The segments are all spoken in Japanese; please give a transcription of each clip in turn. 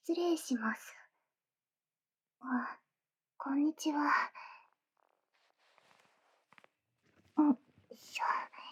失礼します。あ、こんにちは。しょ。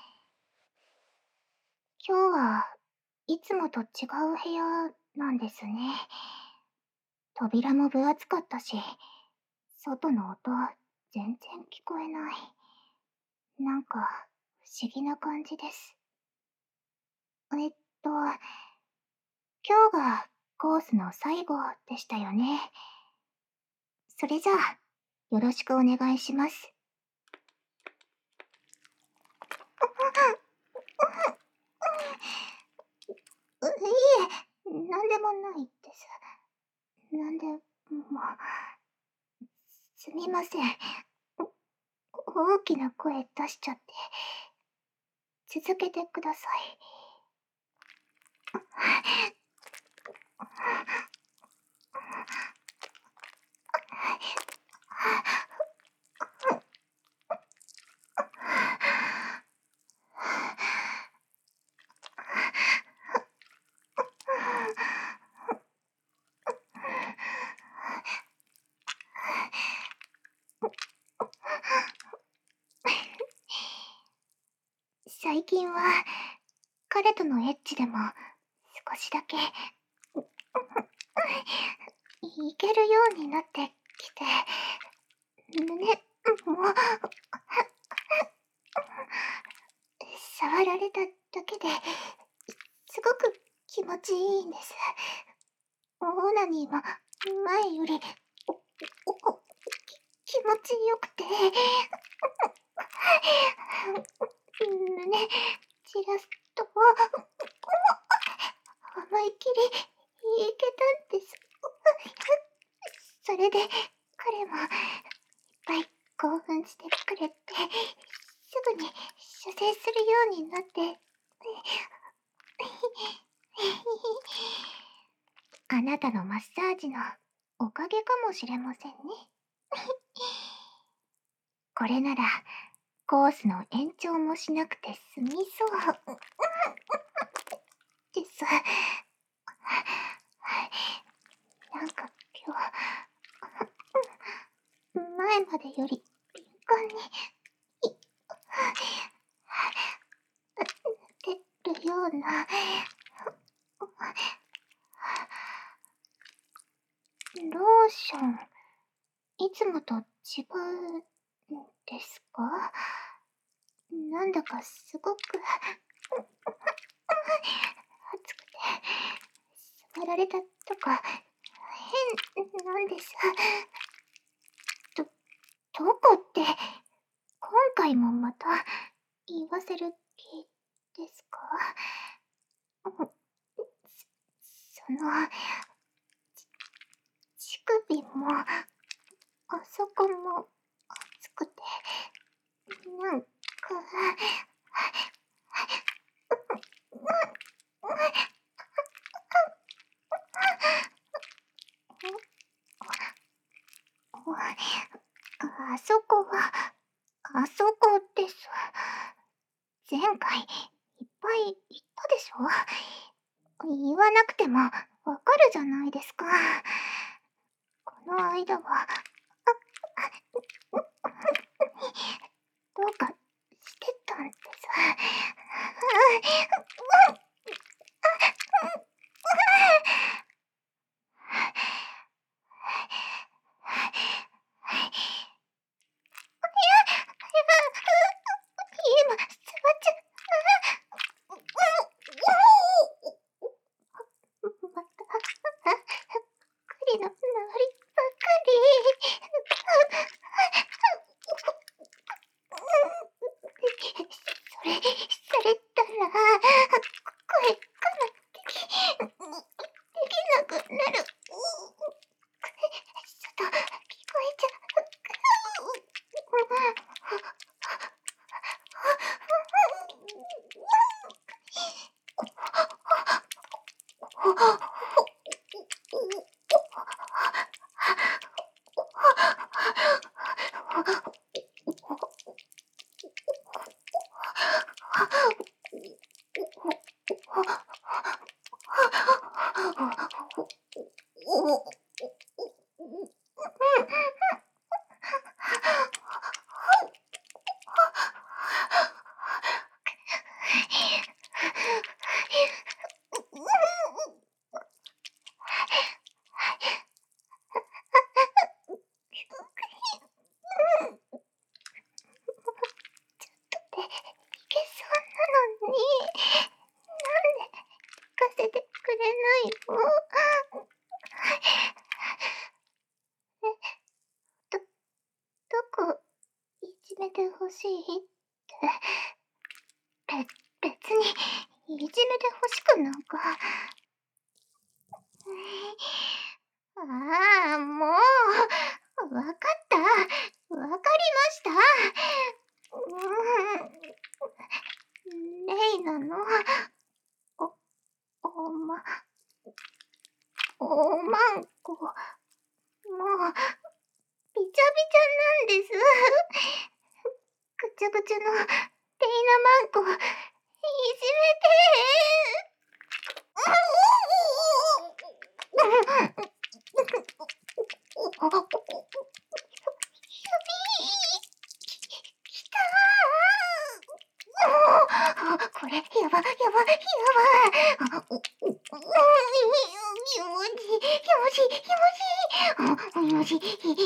今日はいつもと違う部屋なんですね。扉も分厚かったし、外の音全然聞こえない。なんか不思議な感じです。えっと、今日がコースの最後でしたよね。それじゃあ、よろしくお願いします。いえ、なんでもないです。なんでも、すみません。大きな声出しちゃって。続けてください。最近は彼とのエッチでも少しだけいけるようになってきて、胸も触られただけですごく気持ちいいんです。オーナニーも前より気持ちよくて、胸散らすと思いっきりいけたんです。それで彼もいっぱい興奮してくれて、すぐに射精するようになって、あなたのマッサージのおかげかもしれませんね。これならコースの延長もしなくて済みそうです。なんか今日、前までより敏感に出るような、ローション、いつもと違うんですか？なんだかすごく熱くて、触られたとか変なんです。ど、どこって、今回もまた言わせる気ですか？その、乳首も、あそこも熱くて、なんか、あそこは、あそこです。前回、いっぱい言ったでしょ？言わなくてもわかるじゃないですか。この間は、どうかしてたんです。今、触っちゃ、また、栗の周りばっかり。それ、されたら、声からできなくなる。外、聞こえちゃのに、なんで聞かせてくれないの？え、ど、どこいじめてほしいって、別にいじめてほしくなんか。ああ、もう、わかった。わかりました。レイナの、お、おま、おまんこ、もう、びちゃびちゃなんです。ぐちゃぐちゃの、レイナマンコ、いじめて。これ、やば、やば、やば。よし、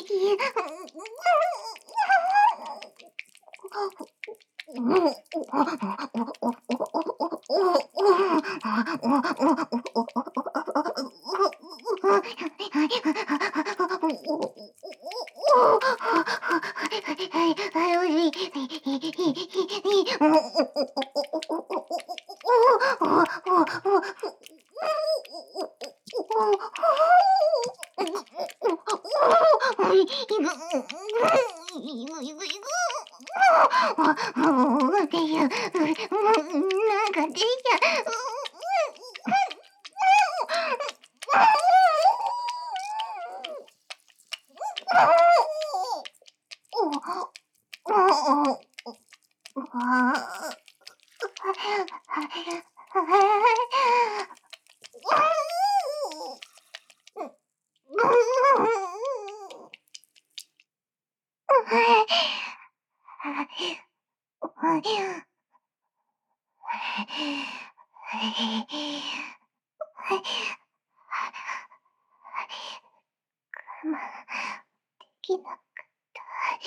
できなかった。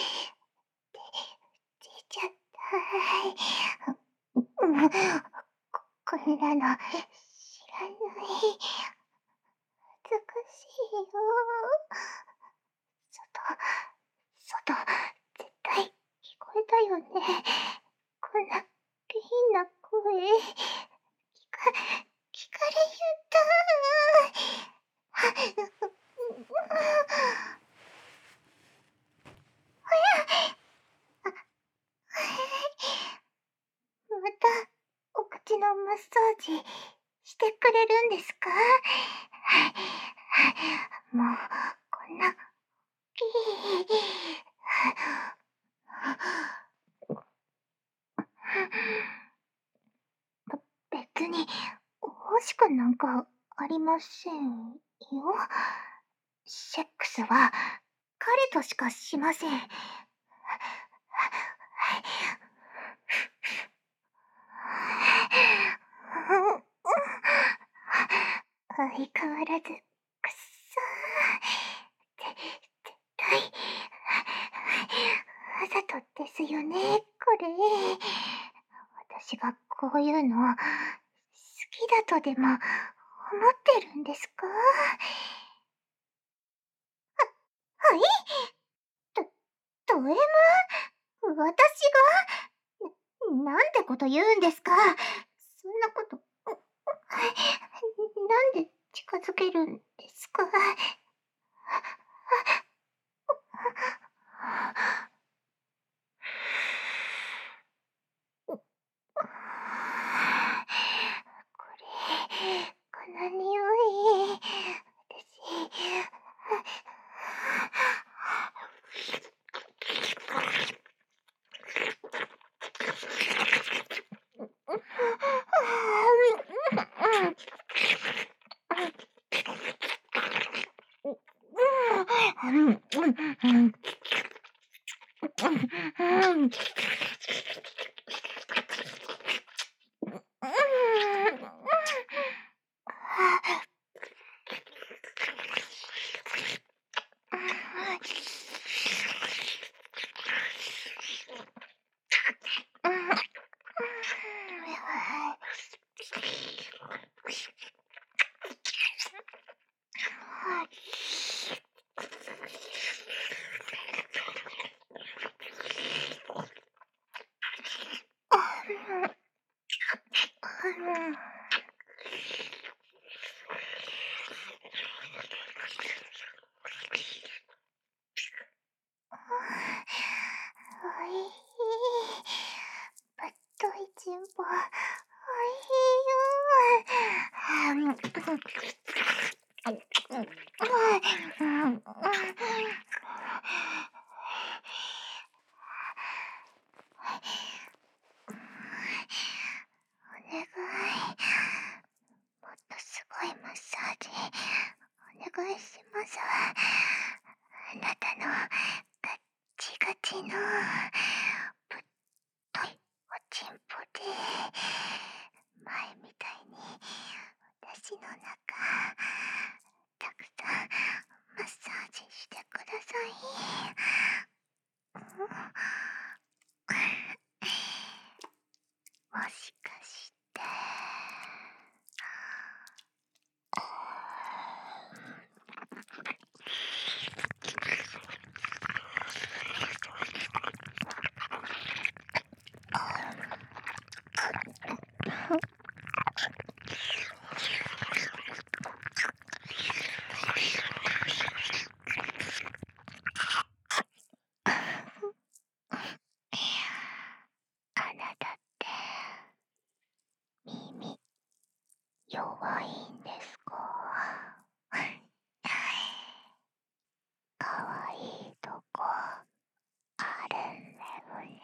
出ちゃった。こんなの知らない。恥ずかしいよ。外、絶対聞こえたよね。こんな下品な声。聞かれちゃった。また、お口のマッサージしてくれるんですか？もう、こんな、き別に、欲しくなんかありませんよ。セックスは、彼としかしません。相変わらず、くっそー。絶対、わざとですよね、これ。私がこういうの、好きだとでも、思ってるんですか？はい？ド M？ 私が？なんてこと言うんですか？そんなこと、なんで近づけるんですか？この匂い、私、 おいしい。ぶっといちんぽ、おいしいよ。お願い。もっとすごいマッサージ、お願いします。あなたのガッチガチのぶっといおちんぽで、前みたいに私の中、たくさんマッサージしてください。もしかして、あなたって耳弱いんですか？かわいいとこあるんだよね。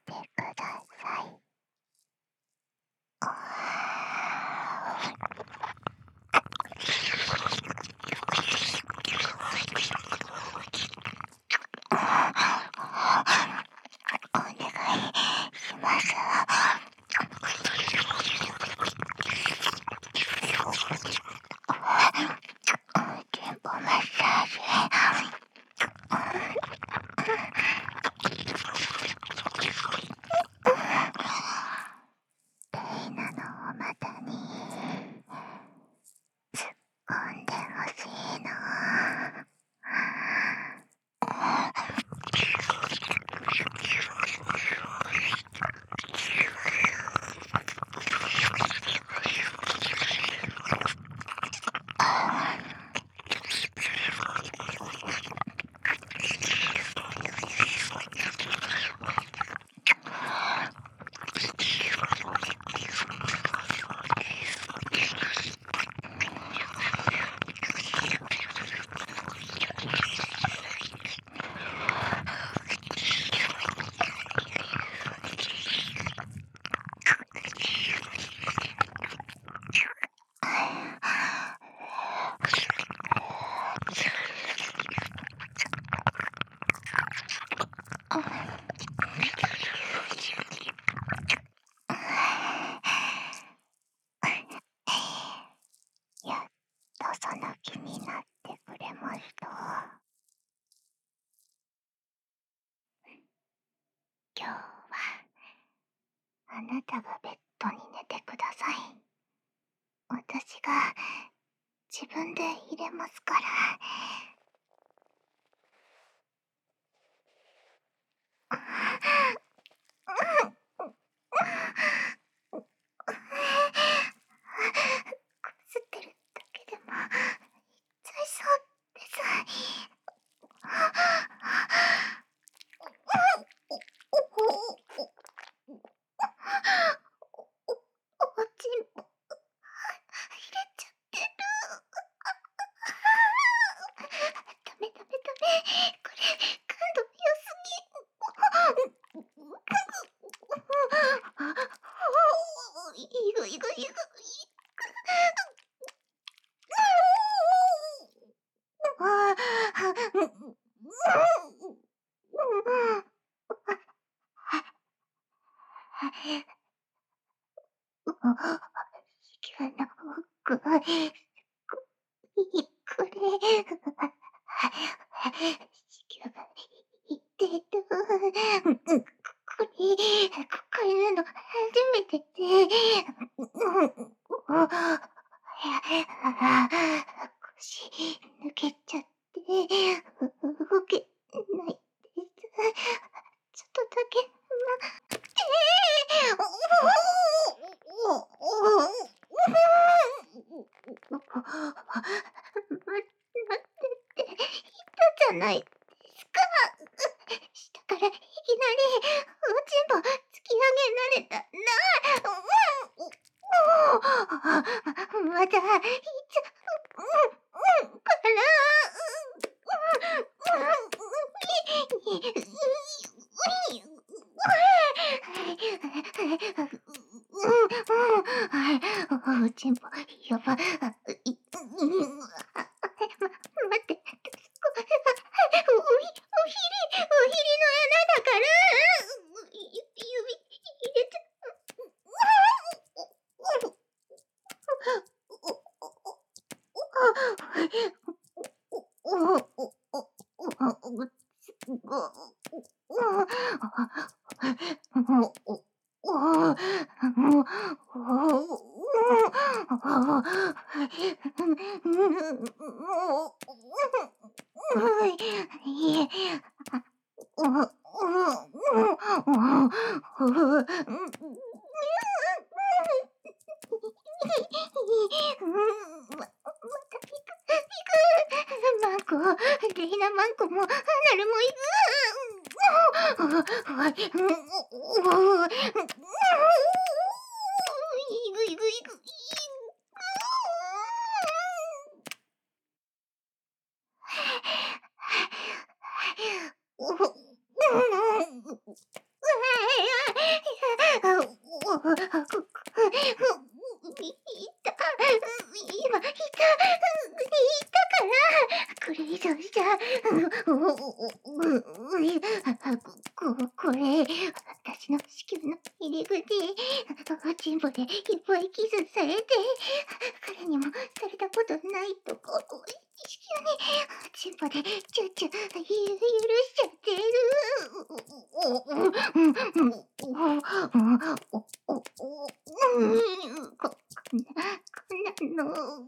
てください。お願いします。肩部マッサージ。レイナのお股に突っ込んでほしいの。やっとその気になってくれました。今日はあなたがベッドに寝てください。私が自分で入れますから。こすってるだけでも痛いそうです。おちんぽ入れちゃってる。ダメダメダメ、これ感度良すぎ。いぐいぐいぐい。急な具合、これ、子宮が痛いと、こういうの初めてで、腰抜けちゃって、動けないです。ちょっとだけ、待ってって言ったじゃないですか。下からいきなりおちんぽ突き上げられたな。またいっちゃうから。おちんぽやばい。待って。おひりの穴だから。指入れちゃいえ。マンコ、レイナマンコも、ナルも行く。いぐいぐいぐ。 これ以上しちゃ、これ、私の子宮の入り口、おちんぽでいっぱいキスされて、彼にもされたことないとこ、子宮に、おちんぽでチュッチュ許しちゃってる。こんなの、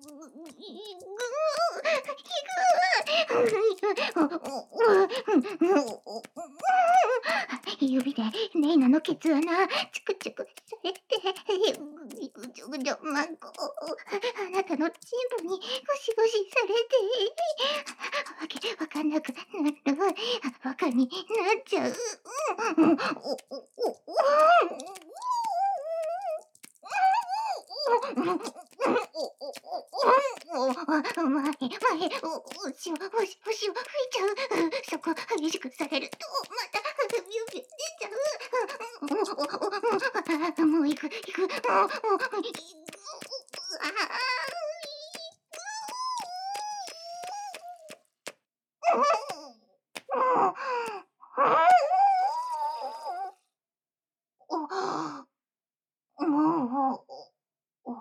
指でネイナのケツ穴チクチクされて、ぐちょぐちょマンコ、あなたのチンポにゴシゴシされて、わけわかんなくなる、バカになっちゃう。後ろ吹いちゃう。そこ激しくされると、またビュンビュン出ちゃう。もう行く。もう、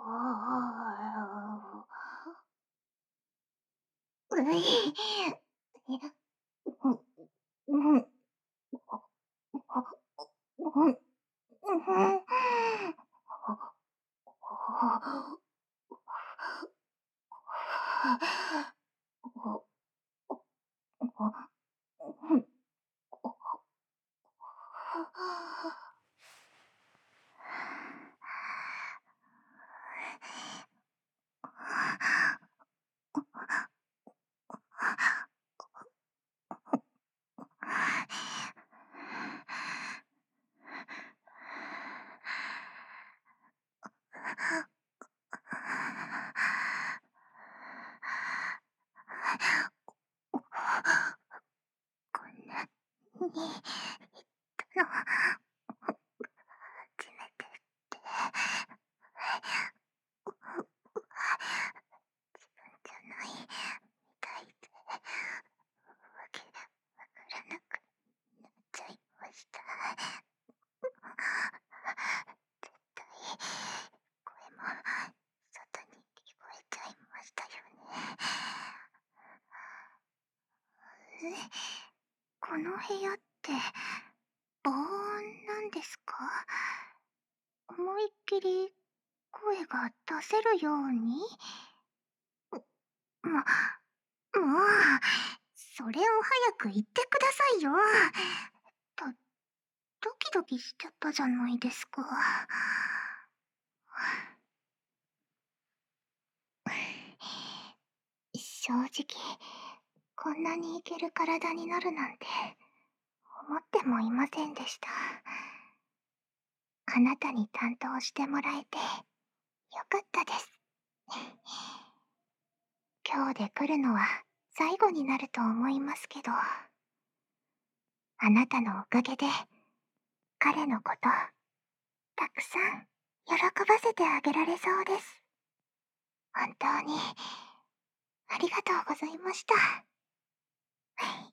こんなに言ったの初めてって自分じゃないみたいでわけわからなくなっちゃいました。絶対声も外に聞こえちゃいましたよね。この部屋って防音なんですか？思いっきり声が出せるように？もう、それを早く言ってくださいよ。ドドキドキしちゃったじゃないですか。正直、こんなにいける体になるなんて思ってもいませんでした。あなたに担当してもらえてよかったです。今日で来るのは最後になると思いますけど、あなたのおかげで彼のことたくさん喜ばせてあげられそうです。本当にありがとうございました。